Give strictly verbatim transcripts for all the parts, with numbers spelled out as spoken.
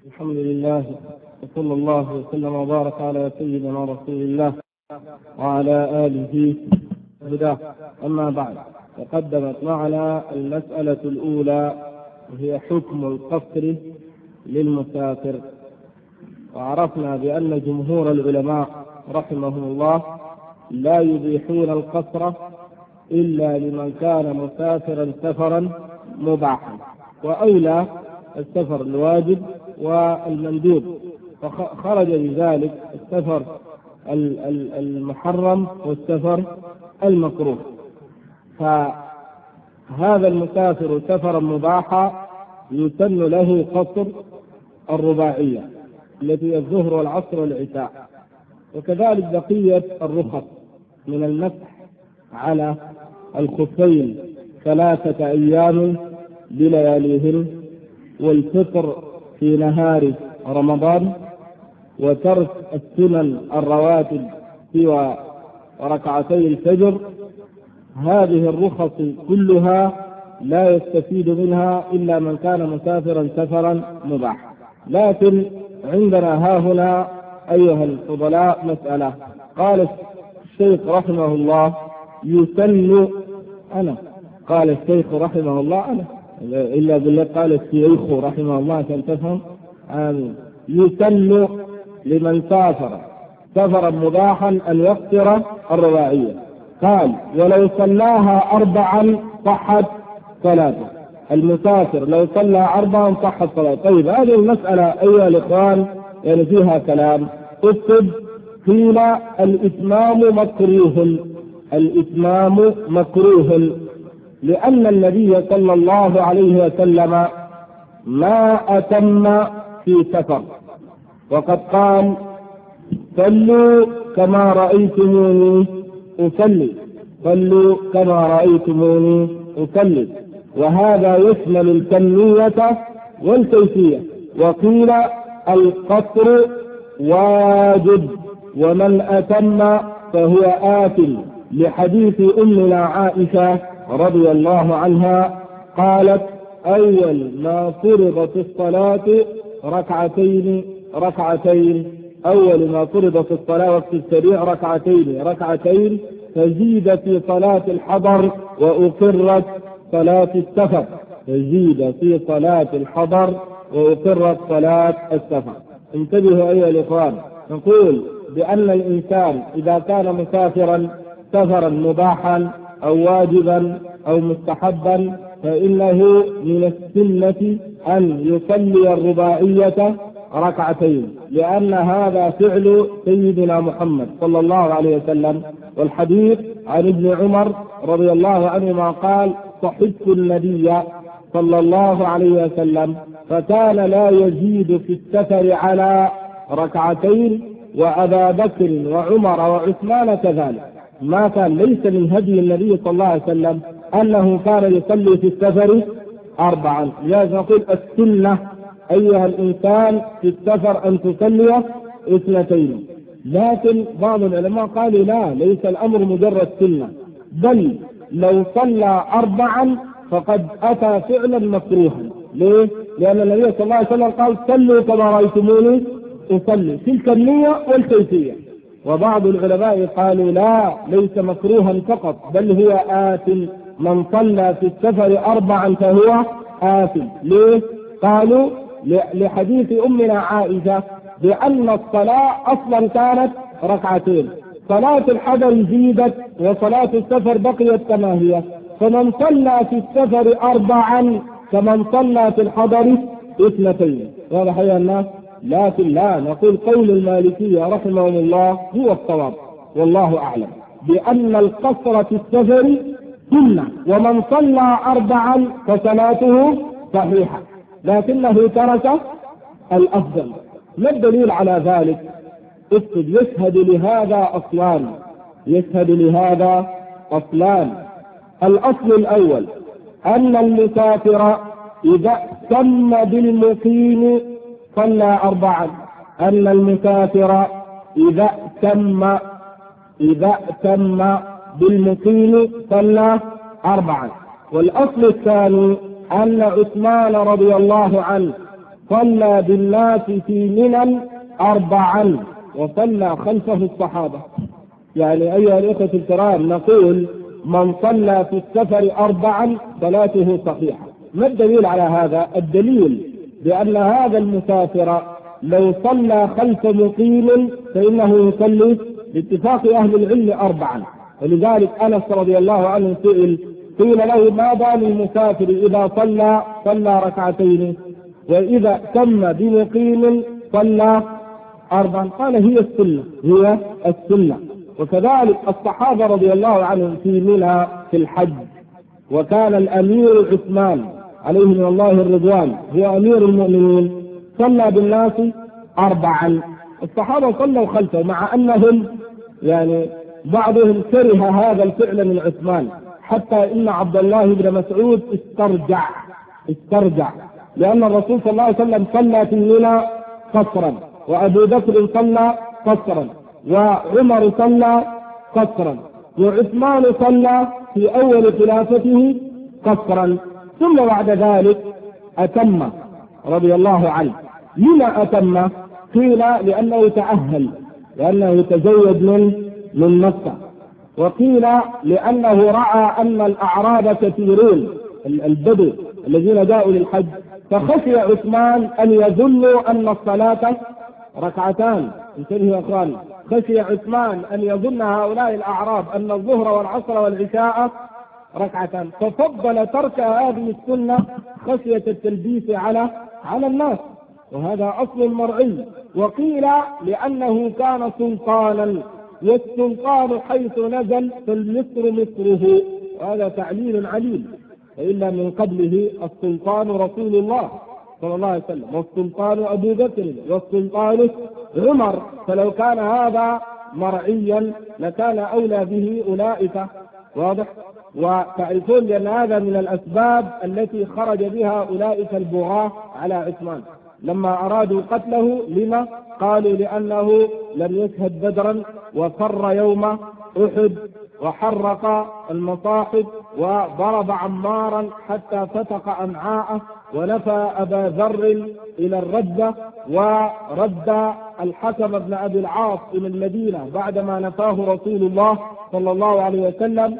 الحمد لله وصلى الله وسلم وبارك على سيدنا رسول الله وعلى آله وهداه. أما بعد، تقدمت معنا المسألة الأولى وهي حكم القصر للمسافر، وعرفنا بأن جمهور العلماء رحمهم الله لا يبيحون القصر إلا لمن كان مسافرا سفرا مباحا، وأولى السفر الواجب والمندوب، فخرج بذلك السفر المحرم والسفر المكروه. فهذا المسافر سفرا مباحا يسن له قصر الرباعية التي هي الظهر والعصر والعشاء، وكذلك بقية الرخص من المسح على الخفين ثلاثة أيام بلياليهن، والفطر في نهار رمضان، وترك السنن الرواتب سوى ركعتي الفجر. هذه الرخص كلها لا يستفيد منها إلا من كان مسافرا سفرا مباحا. لكن عندنا ها هنا أيها الفضلاء مسألة. قال الشيخ رحمه الله يسن أنا قال الشيخ رحمه الله أنا إلا بالله قال الشيخ رحمه الله عشان تفهم. آمين. يسن لمن سافر سفرا مباحا أن يقصر الرباعية. قال ولو صلاها أربعا صحت صلاته. المسافر لو صلى أربعا صحت صلاته. طيب، هذه المسألة أيها الإخوان يعني فيها كلام. اكتب: قيل الإتمام مكروه. الإتمام مكروه لأن النبي صلى الله عليه وسلم ما أتم في سفر، وقد قال: صلوا كما رأيتموني أصلي، صلوا كما رأيتموني أصلي. وهذا يشمل الكمية والكيفية. وقيل القصر واجب، ومن أتم فهو آثم، لحديث أمنا عائشة رضي الله عنها قالت: أول ما فرضت الصلاة ركعتين ركعتين أول ما فرضت الصلاة وقت السريع ركعتين ركعتين فزيد في صلاة الحضر وأقرت صلاة السفر. فزيد في صلاة الحضر وأقرت صلاة السفر. انتبهوا أيها الإخوان، نقول بأن الإنسان إذا كان مسافرا سفرا مباحا أو واجبا أو مستحبا فإنه من السنة أن يصلي الرباعية ركعتين، لأن هذا فعل سيدنا محمد صلى الله عليه وسلم. والحديث عن ابن عمر رضي الله عنهما قال: صحبت النبي صلى الله عليه وسلم فكان لا يزيد في السفر على ركعتين، وأبا بكر وعمر وعثمان كذلك. ما كان ليس من هدي النبي صلى الله عليه وسلم أنه كان يصلي في السفر أربعا. لذلك نقول السنة أيها الإنسان في السفر أن تصلي اثنتين. لكن بعض العلماء قالوا لا، ليس الأمر مجرد سنة، بل لو صلى أربعا فقد أتى فعلا مكروها. ليه؟ لأن النبي صلى الله عليه وسلم قال: صلوا كما رأيتموني أصلي، في الكمية والكيفية. وبعض العلماء قالوا لا، ليس مكروها فقط بل هو آثم، من صلى في السفر أربعا فهو آثم. ليه؟ قالوا لحديث أمنا عائشة بأن الصلاة أصلا كانت ركعتين، صلاة الحضر زيدت وصلاة السفر بقيت كما هي، فمن صلى في السفر أربعا كمن صلى في الحضر اثنتين. واضح يا الناس؟ لكن لا، نقول قول المالكية رحمهم الله هو الصواب والله أعلم، بأن القصر في السفر سنة، ومن صلى أربعا فصلاته صحيحة، لكنه ترك الأفضل. ما الدليل على ذلك؟ اكتب: يشهد لهذا أصلان يشهد لهذا أصلان الأصل الأول أن المسافر إذا تم بالمقيم صلى أربعا. أن المسافر إذا تم إذا تم بالمقيم صلى أربعا. والأصل الثاني أن عثمان رضي الله عنه صلى بالناس في منى أربعا وصلى خلفه الصحابة. يعني أيها الإخوة الكرام، نقول من صلى في السفر أربعا صلاته صحيحة. ما الدليل على هذا؟ الدليل بأن هذا المسافر لو صلى خلف مقيم فإنه يصلي باتفاق أهل العلم أربعا. ولذلك أنس رضي الله عنه سئل، قيل له ما بال المسافر إذا صلى صلى ركعتين وإذا تم بمقيم صلى أربعا؟ قال هي السنة، هي السنة. وكذلك الصحابة رضي الله عنهم في منى في الحج، وكان الأمير عثمان عليه من الله الرضوان هو أمير المؤمنين، صلى بالناس أربعا. الصحابة صلوا خلفه، مع أنهم يعني بعضهم كره هذا الفعل من عثمان، حتى إن عبد الله بن مسعود استرجع استرجع لأن الرسول صلى الله عليه وسلم صلى في منى قصرا، وأبو بكر صلى قصرا، وعمر صلى قصرا، وعثمان صلى في أول خلافته قصرا، ثم بعد ذلك أتم رضي الله عنه. لما أتم؟ قيل لأنه تأهل، لأنه تزود من من مكة، وقيل لأنه رأى أن الأعراب كثيرون، البدو الذين جاءوا للحج، فخشي عثمان أن يظنوا أن الصلاة ركعتان. انتبهوا يا أخواني، خشي عثمان أن يظن هؤلاء الأعراب أن الظهر والعصر والعشاء ركعتان، ففضل ترك هذه السنة خشية التلبيس على على الناس، وهذا أصل مرعي. وقيل لأنه كان سلطانا، والسلطان حيث نزل فالمصر مصره، وهذا تعليل عليل، فإلا من قبله السلطان رسول الله صلى الله عليه وسلم، والسلطان أبو بكر، والسلطان عمر، فلو كان هذا مرعيا لكان أولى به أولئك. واضح؟ وتعرفون بأن هذا من الأسباب التي خرج بها أولئك البغاة على عثمان لما أرادوا قتله. لما؟ قالوا لأنه لم يشهد بدرا وفر يوم أحد وحرق المصاحف وضرب عمارا حتى فتق أمعاءه ونفى أبا ذر إلى الردة، ورد الحكم بن أبي العاص إلى المدينة بعدما نفاه رسول الله صلى الله عليه وسلم،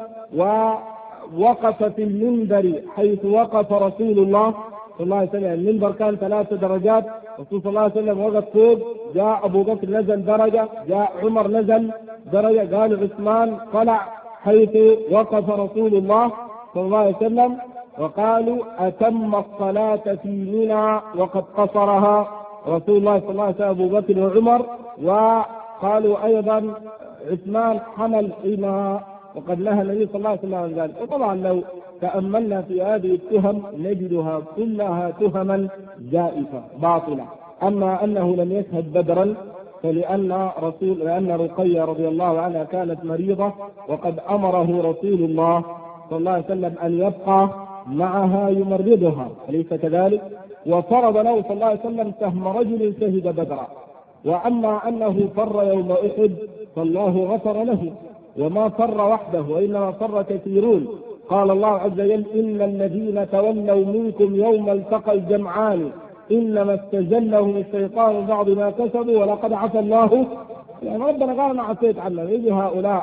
ووقف في المنبر حيث وقف رسول الله صلى الله عليه وسلم. المنبر كان ثلاث درجات، رسول صلى الله عليه وسلم وقف فوق، جاء أبو بكر نزل درجة، جاء عمر نزل درجة، قال عثمان طلع حيث وقف رسول الله صلى الله عليه وسلم، وقالوا أتم الصلاة في منى وقد قصرها رسول الله صلى الله عليه وسلم أبو بكر وعمر. وقالوا أيضا عثمان حمل حمى وقد نهى النبي صلى الله عليه وسلم عن ذلك. وطبعا لو تأملنا في هذه التهم نجدها كلها تهما جائفة باطلة. أما أنه لم يشهد بدرا فلأن رسول لأن رقية رضي الله عنها كانت مريضة، وقد أمره رسول الله صلى الله عليه وسلم أن يبقى معها يمرضها، أليس كذلك؟ وفرض له صلى الله عليه وسلم سهم رجل شهد بدرا. وأما أنه فر يوم أحد فالله غفر له، وما فر وحده وإنما فر كثيرون. قال الله عز وجل إن الذين تولوا منكم يوم التقى الجمعان إنما استزلهم الشيطان بعض ما كسبوا ولقد عفى الله. يعني ربنا قال ما عفيت عنه. يجي هؤلاء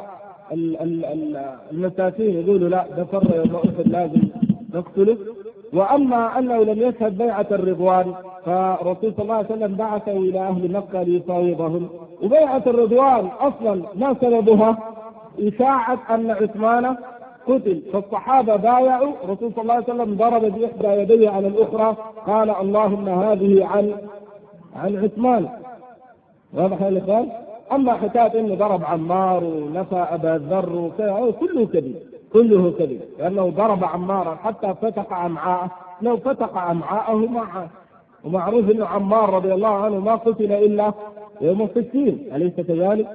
المساكين يقولوا لا ده فر يوم أحد لازم نقتله. وأما أنه لم يشهد بيعة الرضوان فرسول صلى الله عليه وسلم بعثه إلى أهل مكة ليفاوضهم. وبيعة الرضوان أصلا ما سببها؟ إشاعة أن عثمان قتل، فالصحابة بايعوا، رسول صلى الله عليه وسلم ضرب بإحدى يديه على الأخرى قال اللهم هذه عن عن عثمان. واضح يا الإخوان؟ أما حكاية إنه ضرب عمار ونفى أبا ذر كله كذب، كله كذب، لأنه ضرب عمارا حتى فتق أمعاءه، لو فتق أمعاءه معه. ومعروف أن عمار رضي الله عنه ما قتل إلا يوم الستين، أليس كذلك؟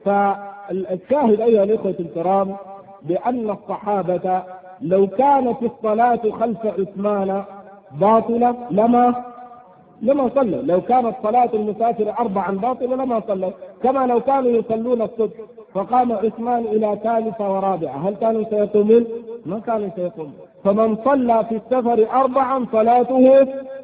فالشاهد أيها الإخوة الكرام بأن الصحابة لو كانت الصلاة خلف عثمان باطلة لما لما صلوا. لو كانت صلاة المسافر أربعا باطلة لما صلوا، كما لو كانوا يصلون الصبح فقام عثمان إلى ثالثة ورابعة، هل كانوا سيقومون؟ ما كانوا سيقومون. فمن صلى في السفر أربعا صلاته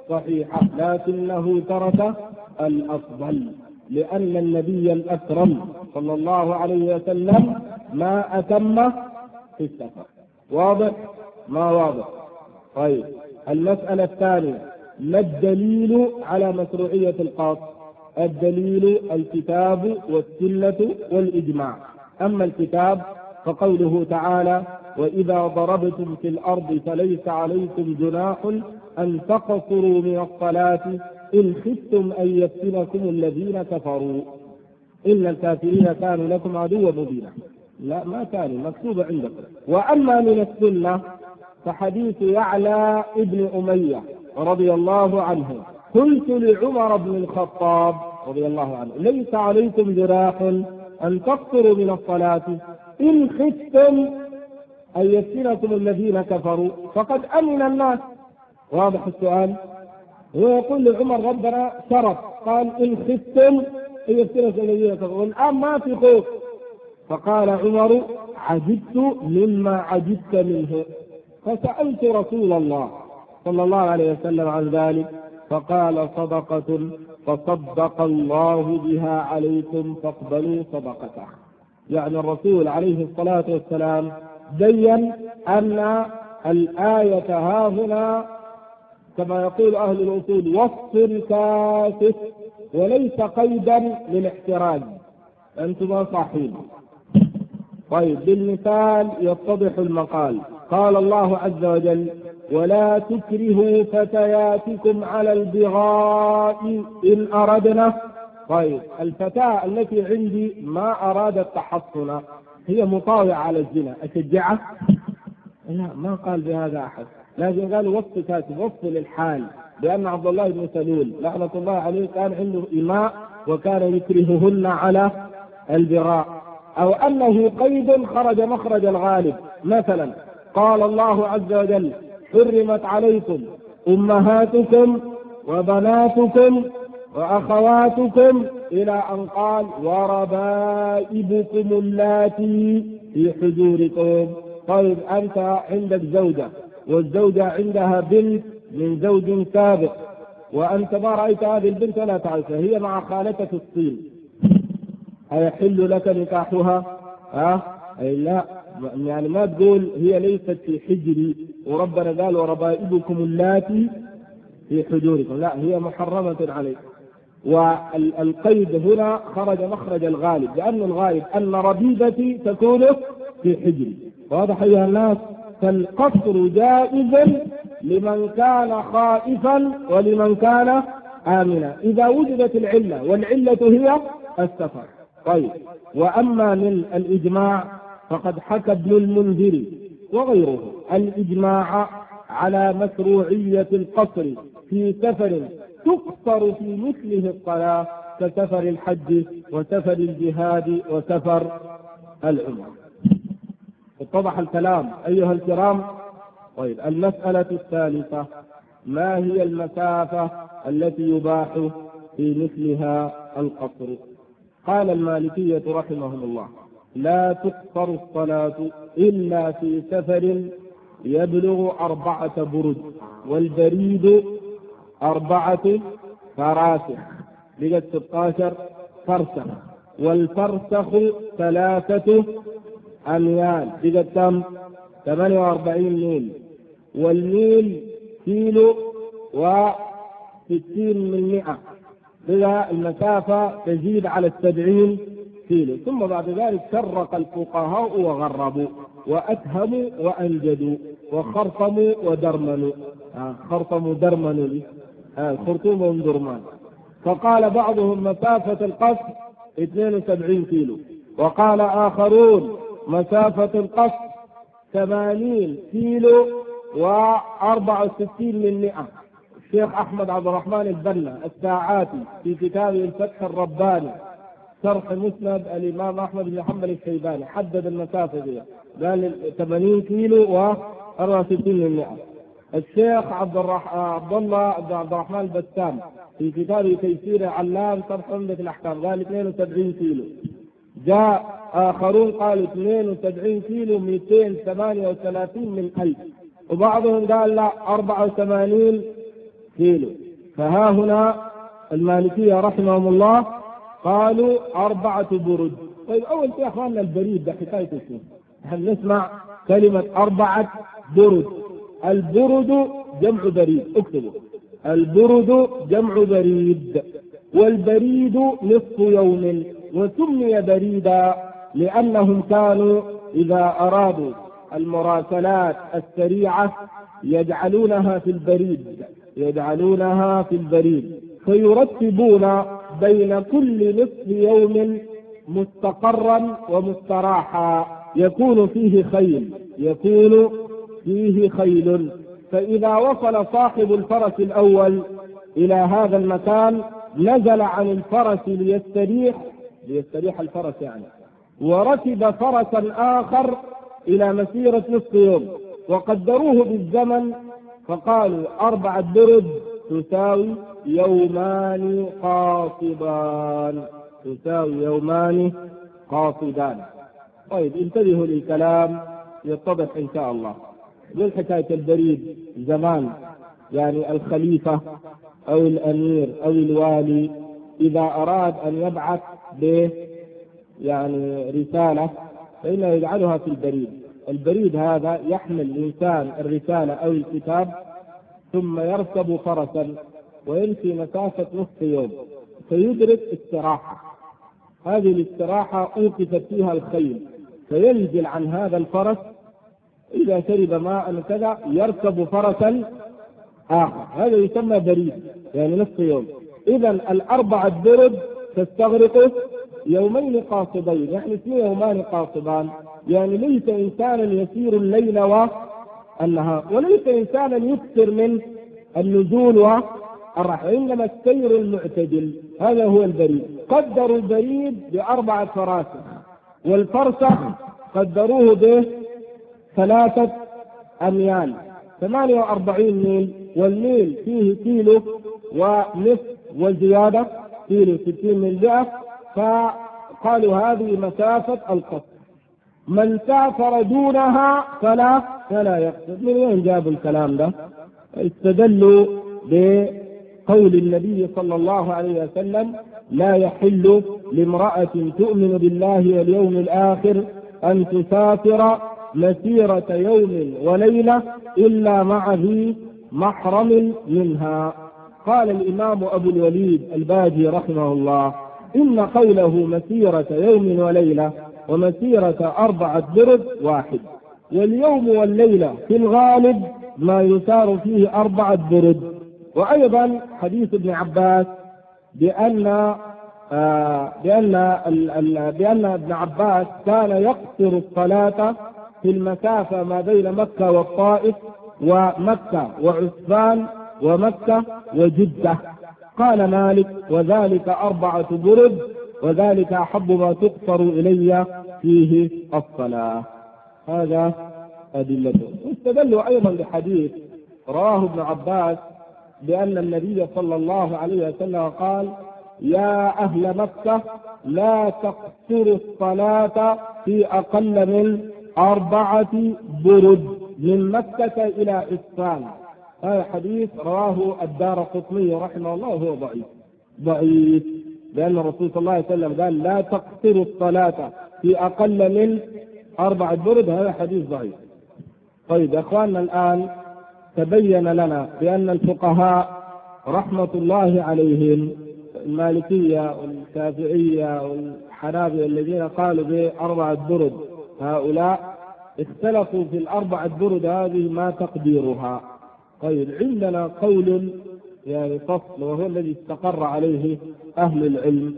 صحيحة، لكنه ترك الأفضل، لأن النبي الأكرم صلى الله عليه وسلم ما أتم في السفر. واضح؟ ما واضح؟ طيب، المسألة الثانية، ما الدليل على مشروعية القصر؟ الدليل الكتاب والسنة والإجماع. أما الكتاب فقوله تعالى: وإذا ضربتم في الأرض فليس عليكم جناح أن تقصروا من الصلاة إن خفتم أن يفتنكم الذين كفروا إن الكافرين كانوا لكم عدوا مبينا. لا، ما كان مكتوب عندكم. وأما من السنة فحديث يعلى ابن أمية رضي الله عنه: قلت لعمر بن الخطاب رضي الله عنه: ليس عليكم جناح أن تقصروا من الصلاة إن خفتم أن يفتنكم الذين كفروا فقد أمن الناس. واضح السؤال؟ هو يقول لعمر ربنا شرط، قال إن خفتم أن يفتنكم الذين كفروا، والآن ما في خوف. فقال عمر: عجبت مما عجبت منه، فسألت رسول الله صلى الله عليه وسلم عن ذلك فقال: صدقة فصدق الله بها عليكم فاقبلوا صدقته. يعني الرسول عليه الصلاة والسلام بين أن الآية ها هنا كما يقول أهل الأصول وصف كاسف وليس قيدا للاحتراز. أنتم صحيح. طيب، بالمثال يتضح المقال. قال الله عز وجل: ولا تكرهوا فتياتكم على البغاء إن أردنا. طيب، الفتاة التي عندي ما أرادت تحصنا، هي مطاوعة على الزنا، أشجعه؟ لا، ما قال بهذا أحد، لكن قالوا وصف كاتب، وصف للحال، لأن عبد الله بن سلول لعنة الله عليه كان عنده إماء وكان يكرههن على البغاء. أو أنه قيد خرج مخرج الغالب، مثلا قال الله عز وجل: حرمت عليكم أمهاتكم وبناتكم وأخواتكم إلى أن قال: وربائبكم اللاتي في حجوركم. طيب، أنت عندك زوجة والزوجة عندها بنت من زوج سابق، وأنت ما رأيت هذه البنت ولا تعرفها، هي مع خالتك في الصين، هيحل لك نكاحها؟ ها؟ أي لا، يعني ما تقول هي ليست في حجري وربنا قال: وربائبكم اللاتي في حجوركم، لا، هي محرمة عليك. والقيد هنا خرج مخرج الغالب، لأن الغالب أن ربيبتي تكون في حجري. واضح أيها الناس؟ فالقصر جائز لمن كان خائفا ولمن كان آمنا إذا وجدت العلة، والعلة هي السفر. طيب، وأما من الإجماع فقد حكى ابن المنذر وغيره الإجماع على مشروعية القصر في سفر تقصر في مثله الصلاة كسفر الحج وسفر الجهاد وسفر العمرة. اتضح الكلام أيها الكرام؟ طيب، المسألة الثالثة: ما هي المسافة التي يباح في مثلها القصر؟ قال المالكية رحمهم الله: لا تقصر الصلاة إلا في سفر يبلغ أربعة برد، والبريد أربعة فراسخ لقد ستة عشر فرسخ، والفرسخ ثلاثة أميال لقد تم ثمانية وأربعين ميل، والميل كيلو وستين من مئة، إذا المسافة تزيد على السبعين كيلو. ثم بعد ذلك فرق الفقهاء وغربوا وأتهموا وأنجدوا وخرطموا ودرمنوا. آه خرطموا درمنوا لي آه خرطوم ودرمان. فقال بعضهم مسافة القصر اثنين وسبعين كيلو، وقال آخرون مسافة القصر ثمانين كيلو وأربعة وستين من مئة. الشيخ أحمد عبد الرحمن البنا الساعاتي في كتابه الفتح الرباني شرح مسند الإمام أحمد بن حنبل الشيباني حدد المسافة دي، قال ثمانين كيلو وأربعة وستين من مئة. الشيخ عبد الرح... عبد الله عبد الرحمن البسام في كتابه تيسير علام شرح عمدة الأحكام قال اثنين وسبعين كيلو. جاء آخرون قالوا اثنين وسبعين كيلو مئتين وثمانية وثلاثين من ألف، وبعضهم قال لا أربعة وثمانين كيلو. فها هنا المالكية رحمهم الله قالوا أربعة برد. طيب أول شيء أخواننا البريد ده حكايته شو؟ نحن نسمع كلمة أربعة برد. البرد جمع بريد، اكتبوا البرد جمع بريد، والبريد نصف يوم، وسمي بريدا لأنهم كانوا إذا أرادوا المراسلات السريعة يجعلونها في البريد يجعلونها في البريد فيرتبون بين كل نصف يوم مستقرا ومستراحا يكون فيه خيل يكون فيه خيل فإذا وصل صاحب الفرس الأول إلى هذا المكان نزل عن الفرس ليستريح ليستريح الفرس يعني، وركب فرسا آخر إلى مسيرة نصف يوم، وقدروه بالزمن فقالوا أربعة برد تساوي يومان قاصدان تساوي يومان قاصدان. طيب انتبهوا للكلام يتضح إن شاء الله. من حكاية البريد زمان يعني الخليفة أو الأمير أو الوالي إذا أراد أن يبعث به يعني رسالة فإنه يجعلها في البريد. البريد هذا يحمل الإنسان الرسالة أو الكتاب ثم يركب فرسا ويمشي مسافة نصف يوم فيدرك استراحة. هذه الاستراحة أوقفت فيها الخيل فينزل عن هذا الفرس إذا شرب ماء كذا يركب فرسا آخر، هذا يسمى بريد يعني نصف يوم. إذا الأربعة برد تستغرق يومين قاصدين يعني اثنين يومان قاصدان، يعني ليس إنسانا يسير الليل والنهار وليس إنسانا يكثر من النزول والرحل، إنما السير المعتدل هذا هو البريد. قدروا البريد بأربعة فراسخ والفرسخ قدروه به ثلاثة أميال ثمانية وأربعين ميل، والميل فيه كيلو ونصف وزيادة كيلو ستين من جهة، فقالوا هذه مسافة القصر. من سافر دونها فلا فلا يقصد. من وين جابوا الكلام ده؟ استدلوا بقول النبي صلى الله عليه وسلم لا يحل لامرأة تؤمن بالله واليوم الآخر أن تسافر مسيرة يوم وليلة إلا مع ذي محرم منها. قال الإمام أبو الوليد الباجي رحمه الله إن قوله مسيرة يوم وليلة ومسيرة أربعة برد واحد، واليوم والليلة في الغالب ما يسار فيه أربعة برد. وأيضا حديث ابن عباس بأن آه بأن ال ال بأن ابن عباس كان يقصر الصلاة في المسافة ما بين مكة والطائف ومكة وعسفان ومكة وجدة. قال مالك وذلك أربعة برد وذلك أحب ما تقصر إلي فيه الصلاة. هذا أدلته. واستدلوا أيضا بحديث رواه ابن عباس بأن النبي صلى الله عليه وسلم قال يا أهل مكة لا تقصروا الصلاة في أقل من أربعة برد من مكة إلى عسفان. هذا حديث رواه الدارقطني رحمه الله وهو ضعيف ضعيف لأن الرسول صلى الله عليه وسلم قال لا تقصروا الصلاة في أقل من أربعة برد. هذا حديث ضعيف. طيب يا أخواننا الآن تبين لنا بأن الفقهاء رحمة الله عليهم المالكية والشافعية والحنابلة الذين قالوا بأربعة برد هؤلاء اختلفوا في الأربعة برد هذه ما تقديرها. طيب عندنا قول يعني فصل وهو الذي استقر عليه أهل العلم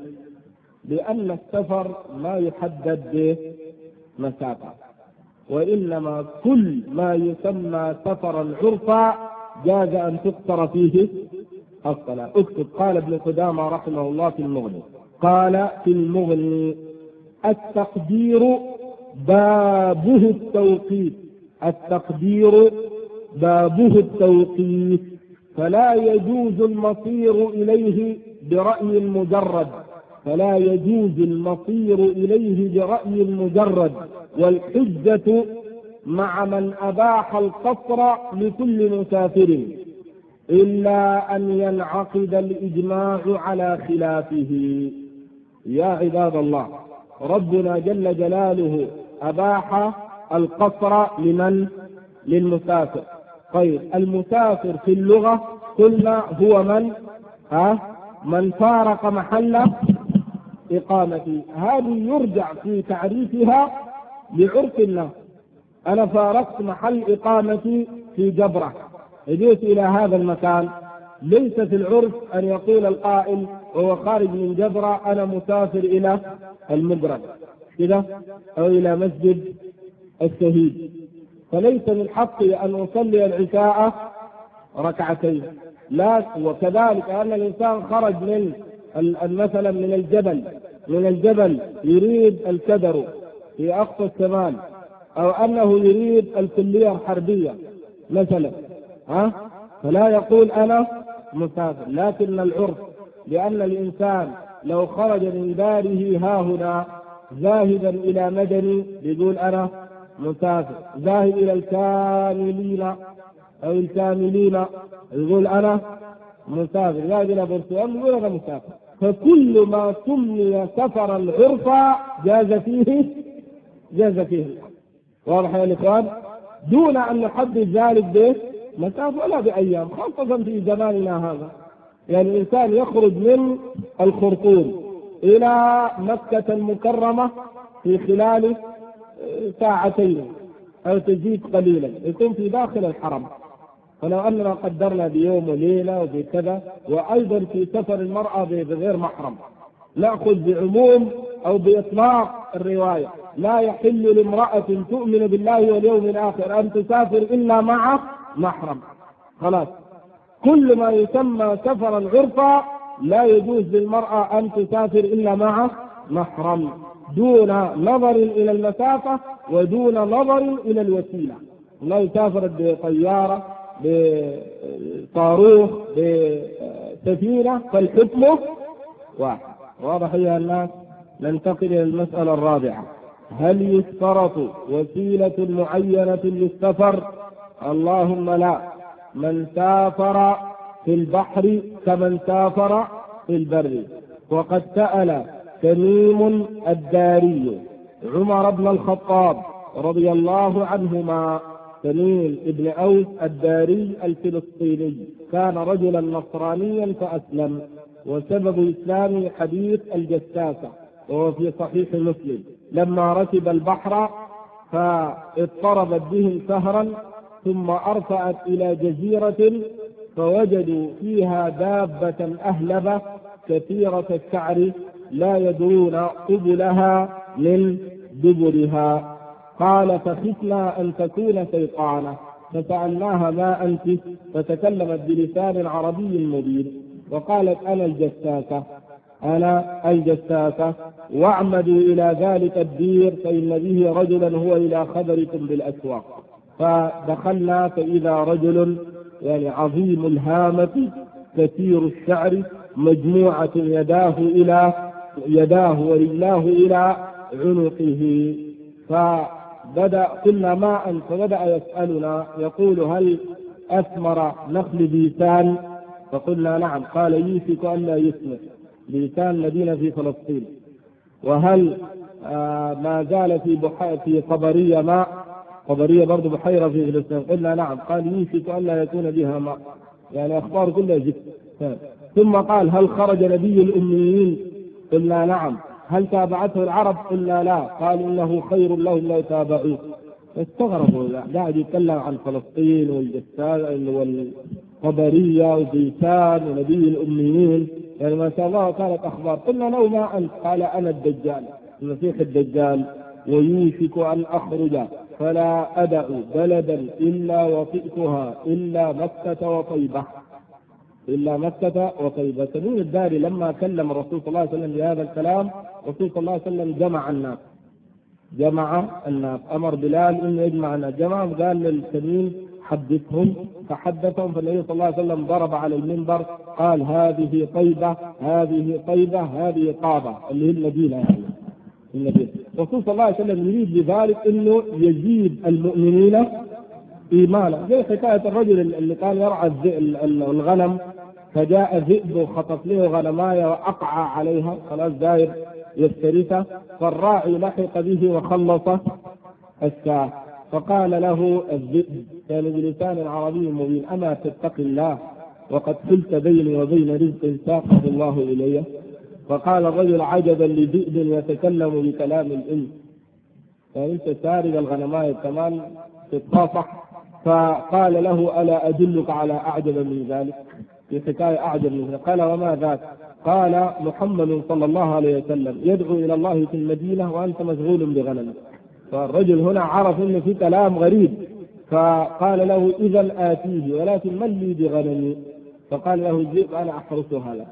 بأن السفر ما يحدد بمسافة، وإنما كل ما يسمى سفرا عرفا جاز أن تقصر فيه الصلاة. اكتب قال ابن قدامة رحمه الله في المغني قال في المغني التقدير بابه التوقيت التقدير بابه التوقيت فلا يجوز المصير إليه برأي مجرد فلا يجوز المصير إليه برأي مجرد والحجة مع من أباح القصر لكل مسافر. إلا أن ينعقد الإجماع على خلافه. يا عباد الله، ربنا جل جلاله أباح القصر لمن؟ للمسافر. طيب المسافر في اللغة قلنا هو من؟ ها؟ من فارق محل إقامته. هذه يرجع في تعريفها لعرف الناس. أنا فارقت محل إقامتي في جبرة، جئت إلى هذا المكان، ليس في العرف أن يقول القائل وهو خارج من جبرة أنا مسافر إلى المدرج كذا أو إلى مسجد الشهيد، فليس من حقي أن أصلي العشاء ركعتين. لا، وكذلك أن الإنسان خرج من مثلا من الجبل من الجبل يريد الكدر في أقصى الشمال، أو أنه يريد الكلية الحربية مثلا، ها؟ فلا يقول أنا مسافر. لكن العرف لأن الإنسان لو خرج من داره ها هنا ذاهبا إلى مدني يقول أنا مسافر، ذاهب إلى الكاملين أو الكاملين يقول أنا مسافر، ذاهب إلى برسوان يقول أنا مسافر. فكل ما سمي سفرا عرفا جاز فيه جاز فيه واضح يا الإخوان، دون أن نحدد ذلك به مسافة ولا بأيام، خاصة في زماننا هذا. يعني الإنسان يخرج من الخرطوم إلى مكة المكرمة في خلال ساعتين أو تزيد قليلا، يكون في داخل الحرم. فلو أننا قدرنا بيوم وليلة وبكذا، وأيضا في سفر المرأة بغير محرم، نأخذ بعموم أو بإطلاق الرواية. لا يحل لامرأة تؤمن بالله واليوم الآخر أن تسافر إلا مع محرم. خلاص، كل ما يسمى سفرا عرفا لا يجوز للمرأة أن تسافر إلا مع محرم، دون نظر إلى المسافة ودون نظر إلى الوسيلة. لا يسافر بطيارة بصاروخ بسفينة، فالحكم واحد. واضح يا الناس؟ ننتقل إلى المسألة الرابعة: هل يشترط وسيلة معينة للسفر؟ اللهم لا. من سافر في البحر كمن سافر في البر. وقد سأل تميم الداري عمر بن الخطاب رضي الله عنهما. تميم ابن أوس الداري الفلسطيني كان رجلا نصرانيا فأسلم، وسبب إسلامه حديث الجساسة وهو في صحيح مسلم. لما ركب البحر فاضطربت بهم سهرا، ثم أرفعت إلى جزيرة فوجدوا فيها دابة أهلبة كثيرة الشعر لا يدرون قبلها من دبرها. قال: فخفنا أن تكون شيطانة، فسألناها: ما أنت؟ فتكلمت بلسان عربي مبين وقالت: أنا الجساسة أنا الجساسة واعمدوا إلى ذلك الدير فإن به رجلا هو إلى خبركم بالأسواق. فدخلنا فإذا رجل يعني عظيم الهامة كثير الشعر مجموعة يداه إلى يداه ورجلاه إلى عنقه. فبدأ قلنا ما أنت؟ فبدأ يسألنا يقول: هل أثمر نخل بيسان؟ فقلنا: نعم. قال: يوشك أن لا يثمر. بيسان مدينة في فلسطين. وهل آه ما زال في بحيرة في قبرية ماء؟ قبرية برضو بحيرة في فلسطين. قلنا: نعم. قال: يوشك أن لا يكون بها ماء. يعني أخبار كلها جد. ثم قال: هل خرج نبي الأميين؟ قلنا: نعم. هل تابعته العرب؟ قلنا: لا. قال: إنه خير لهم لو تابعوه. فاستغربوا، قاعد يتكلم عن فلسطين والجسال والقبرية وبيسان ونبي الأميين، يعني ما شاء الله كانت أخبار. قلنا: لو ما أنت؟ قال: أنا الدجال، المسيح الدجال، ويوشك أن أخرج فلا أدع بلدا إلا وطئتها إلا مكة وطيبة إلا مكة وطيبة. تميم الداري لما كلم الرسول صلى الله عليه وسلم بهذا الكلام، الرسول صلى الله عليه وسلم جمع الناس جمع الناس أمر بلال إنه يجمع الناس. جمع قال للتميم: حدثهم. فحدثهم، فالنبي صلى الله عليه وسلم ضرب على المنبر قال: هذه طيبة هذه طيبة هذه طابة، اللي هي المدينة. يعني النبي الرسول صلى الله عليه وسلم يريد بذلك انه يزيد المؤمنين إيمانا، زي حكاية الرجل اللي كان يرعى الغنم فجاء ذئب وخطف له غنماية وأقع عليها، خلاص داير يفترسها، فالراعي لحق به وخلص الشاة، فقال له الذئب كان بلسان عربي مبين: أما تتقي الله وقد حلت بيني وبين رزق ساقه الله إلي؟ فقال الرجل: عجبا لذئب يتكلم بكلام الإنس. يعني أنت سارق الغنماية كمان تتصافح. فقال له: ألا أدلك على أعجب من ذلك؟ في حكاية أعجب من ذلك. قال: وما ذاك؟ قال: محمد صلى الله عليه وسلم يدعو إلى الله في المدينة وأنت مشغول بغنمك. فالرجل هنا عرف أنه في كلام غريب، فقال له: إذا آتيه ولكن من لي بغنمي؟ فقال له الذئب: أنا أحرسها لك.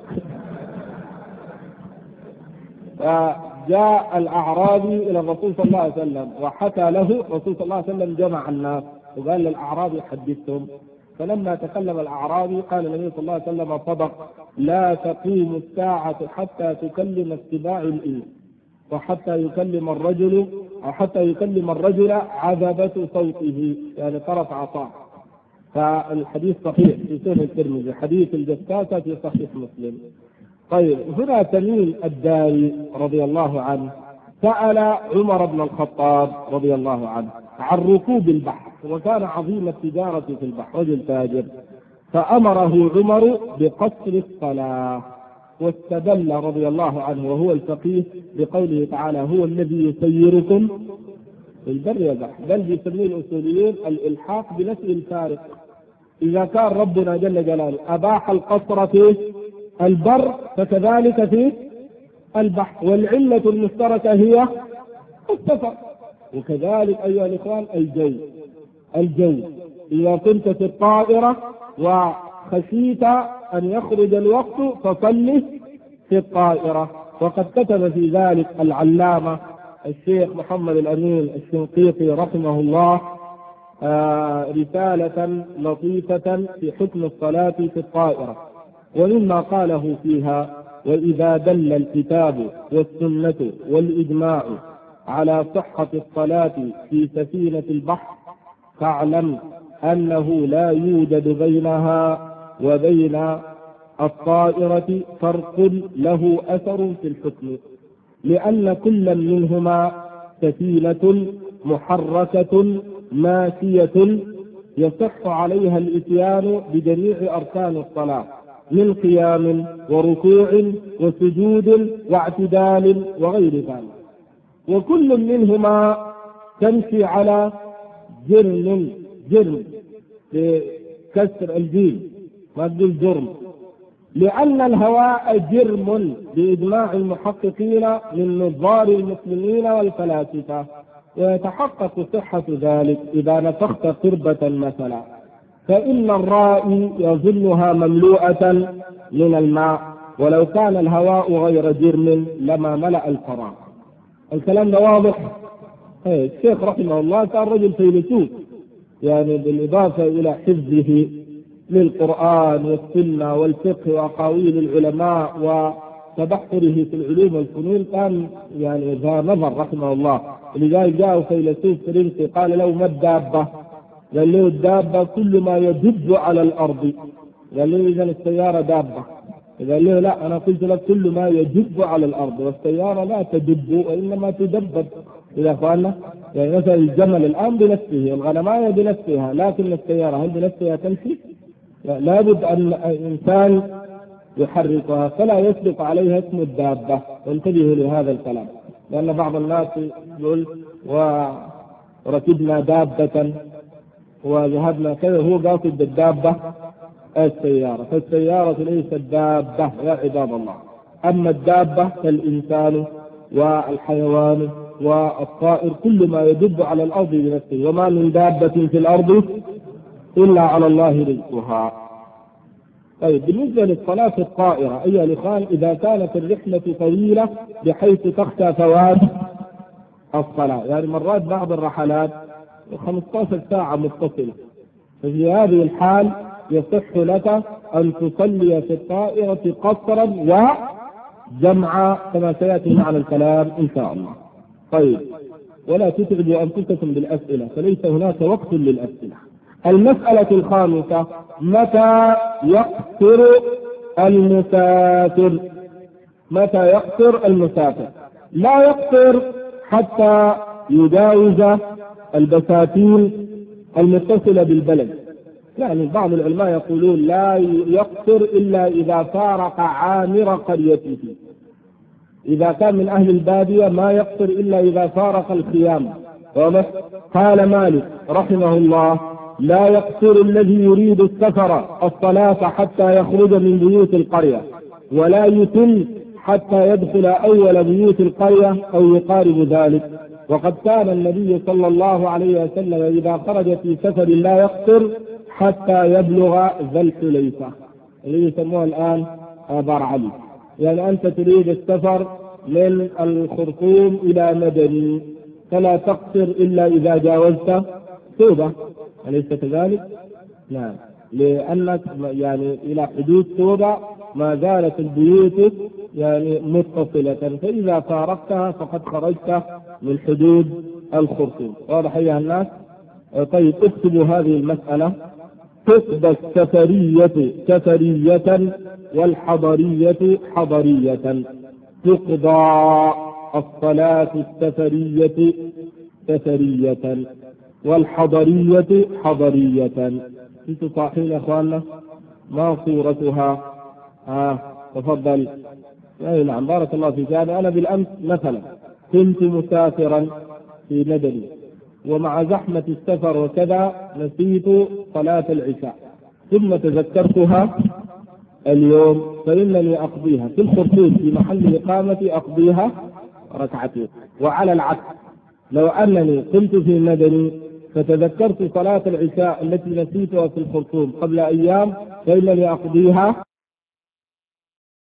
فجاء الأعرابي إلى الرسول صلى الله عليه وسلم وحكى له. الرسول صلى الله عليه وسلم جمع الناس وقال للأعرابي: حدثهم. فلما تكلم الأعرابي قال النبي صلى الله عليه وسلم: صدق، لا تقوم الساعة حتى تكلم السباع الإنس، وحتى يكلم الرجل أو حتى يكلم الرجل عذبة صوته، يعني طرف عصاه. فالحديث صحيح في سنن الترمذي، حديث الجساسة في صحيح مسلم. طيب، هنا تميم الداري رضي الله عنه سأل عمر بن الخطاب رضي الله عنه عن ركوب البحر، وكان عظيم التجارة في البحر، رجل تاجر، فأمره عمر بقصر الصلاة، واستدل رضي الله عنه وهو الفقيه بقوله تعالى: هو الذي يسيركم في البر والبحر. بل بيسميه الأصوليين الإلحاق بنفي الفارق. إذا كان ربنا جل جلاله أباح القصر في البر فكذلك في البحر، والعلة المشتركة هي السفر. وكذلك أيها الإخوان الجو الجو إذا كنت في الطائرة وخشيت أن يخرج الوقت فصلي في الطائرة. وقد كتب في ذلك العلامة الشيخ محمد الأمين الشنقيطي رحمه الله آه رسالة لطيفة في حكم الصلاة في الطائرة، ومما قاله فيها: وإذا دل الكتاب والسنة والإجماع على صحة الصلاة في سفينة البحر فاعلم أنه لا يوجد بينها وبين الطائرة فرق له أثر في الحكم، لأن كل منهما سفينة محركة ماشية يصح عليها الإتيان بجميع أركان الصلاة من قيام وركوع وسجود واعتدال وغير ذلك، وكل منهما تمشي على جرم جرم بكسر الجيم ما تقول جرم، لأن الهواء جرم بإجماع المحققين من نظار المسلمين والفلاسفة، ويتحقق صحة ذلك إذا نفخت قربة مثلا، فإن الرائي يظنها مملوءة من الماء، ولو كان الهواء غير جرم لما ملأ الفراغ. الكلام ده واضح؟ ايه الشيخ رحمه الله كان رجل فيلسوف، يعني بالإضافة إلى حفظه للقرآن والسنة والفقه وأقاويل العلماء وتبحره في العلوم والفنون، كان يعني ذا نظر رحمه الله. لذلك جاء فيلسوف فرنسي قال له: ما الدابة؟ قال له: الدابة كل ما يدب على الأرض. قال له: إذا السيارة دابة؟ قال له: لا، أنا قلت لك كل ما يدب على الأرض، والسيارة لا تدب وإنما تدبب. إذا قالنا يعني مثلا الجمل الآن بنفسه، الغنماية بنفسها، لكن السيارة هل بنفسها تمشي؟ لابد أن الإنسان يحركها، فلا يسبق عليها اسم الدابة. وانتبهوا لهذا الكلام، لأن بعض الناس يقول: وركبنا دابة وذهبنا كذا، هو قاصد بالدابة السيارة، فالسيارة ليست دابة يا عباد الله. أما الدابة فالإنسان والحيوان والطائر كل ما يدب على الأرض بنفسه، وما من دابة في الأرض إلا على الله رزقها. طيب، بالنسبة للصلاة في الطائرة أيها الإخوان، إذا كانت الرحلة طويلة بحيث تخشى فوات الصلاة، يعني مرات بعض الرحلات خمسة عشر ساعة متصلة، ففي هذه الحال يصح لك أن تصلي في الطائرة قصرا وجمعا كما سيأتي معنا الكلام إن شاء الله. طيب، ولا تتعبوا أنفسكم بالأسئلة، فليس هناك وقت للأسئلة. المسألة الخامسة: متى يقصر المسافر؟ متى يقصر المسافر؟ لا يقصر حتى يجاوز البساتين المتصلة بالبلد. يعني بعض العلماء يقولون لا يقصر إلا إذا فارق عامر قريته. إذا كان من أهل البادية ما يقصر إلا إذا فارق الخيام. قال مالك رحمه الله: لا يقصر الذي يريد السفر الصلاة حتى يخرج من بيوت القرية، ولا يتم حتى يدخل أول بيوت القرية أو يقارب ذلك. وقد كان النبي صلى الله عليه وسلم إذا خرج في سفر لا يقصر حتى يبلغ ذا الحليفة اللي يسموه الآن آبار علي. يعني أنت تريد السفر من الخرطوم إلى مدني فلا تقصر إلا إذا جاوزت توبة، أليس كذلك؟ نعم، لأنك يعني إلى حدود توبة ما زالت البيوت يعني متصلة، فإذا فارقتها فقد خرجت من حدود الخرطوم. واضح أيها الناس؟ طيب اكتبوا هذه المسألة: تقضى السفرية سفرية والحضرية حضرية. تقضى الصلاة السفرية سفرية والحضرية حضرية. انتم صاحين يا اخواننا؟ ما صورتها؟ آه تفضل. اي نعم، بارك الله فيك. يعني انا بالامس مثلا كنت مسافرا في مدني، ومع زحمة السفر وكذا نسيت صلاة العشاء، ثم تذكرتها اليوم فإنني أقضيها في الخرطوم في محل إقامتي، أقضيها ركعتين. وعلى العكس، لو أنني كنت في مدني فتذكرت صلاة العشاء التي نسيتها في الخرطوم قبل أيام فإنني أقضيها